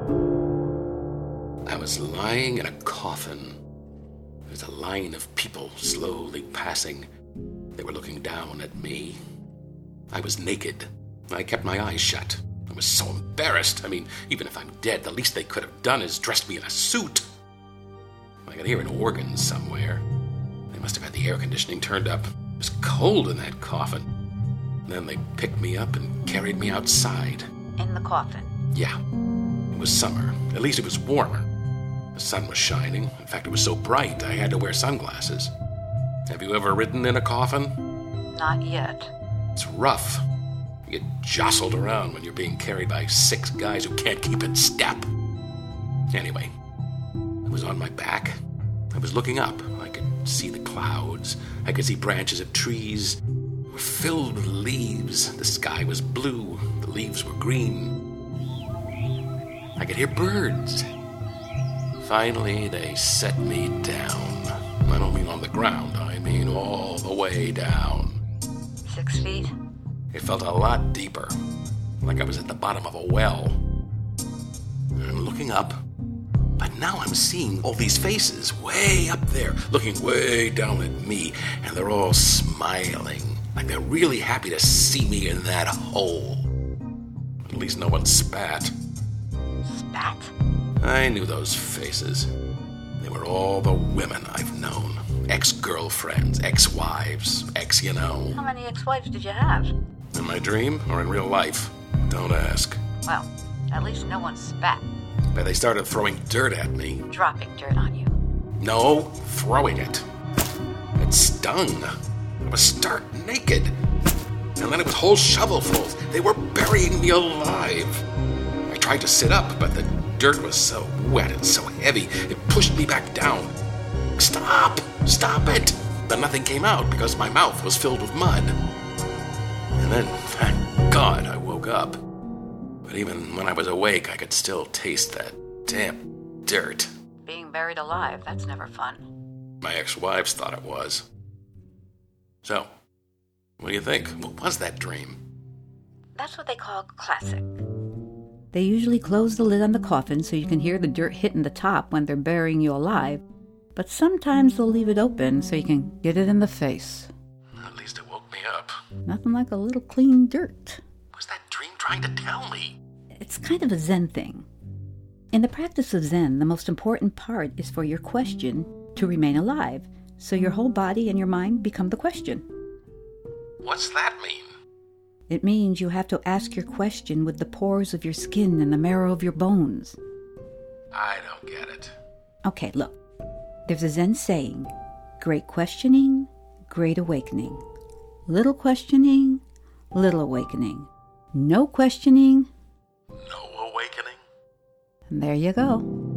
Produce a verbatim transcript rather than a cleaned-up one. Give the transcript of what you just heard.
I was lying in a coffin. There was a line of people slowly passing. They were looking down at me. I was naked. I kept my eyes shut. I was so embarrassed. I mean, even if I'm dead, the least they could have done is dressed me in a suit. I could hear an organ somewhere. They must have had the air conditioning turned up. It was cold in that coffin. Then they picked me up and carried me outside. In the coffin? Yeah. It was summer. At least it was warmer. The sun was shining. In fact, it was so bright I had to wear sunglasses. Have you ever ridden in a coffin? Not yet. It's rough. You get jostled around when you're being carried by six guys who can't keep in step. Anyway, I was on my back. I was looking up. I could see the clouds. I could see branches of trees. They were filled with leaves. The sky was blue. The leaves were green. I could hear birds. Finally, they set me down. I don't mean on the ground. I mean all the way down. Six feet? It felt a lot deeper, like I was at the bottom of a well. I'm looking up, but now I'm seeing all these faces way up there, looking way down at me, and they're all smiling, like they're really happy to see me in that hole. At least no one spat. Spat? I knew those faces. They were all the women I've known. Ex-girlfriends, ex-wives, ex, you know. How many ex-wives did you have? In my dream or in real life? Don't ask. Well, at least no one spat. But they started throwing dirt at me. Dropping dirt on you. No, throwing it. It stung. I was stark naked. And then it was whole shovelfuls. They were burying me alive. I tried to sit up, but the dirt was so wet and so heavy, it pushed me back down. Stop! Stop it! But nothing came out because my mouth was filled with mud. And then, thank God, I woke up. But even when I was awake, I could still taste that damp dirt. Being buried alive, that's never fun. My ex-wives thought it was. So, what do you think? What was that dream? That's what they call classic. They usually close the lid on the coffin so you can hear the dirt hitting the top when they're burying you alive. But sometimes they'll leave it open so you can get it in the face. At least it woke me up. Nothing like a little clean dirt. What's that dream trying to tell me? It's kind of a Zen thing. In the practice of Zen, the most important part is for your question to remain alive, so your whole body and your mind become the question. What's that mean? It means you have to ask your question with the pores of your skin and the marrow of your bones. I don't get it. Okay, look. There's a Zen saying, great questioning, great awakening. Little questioning, little awakening. No questioning. No awakening? And there you go.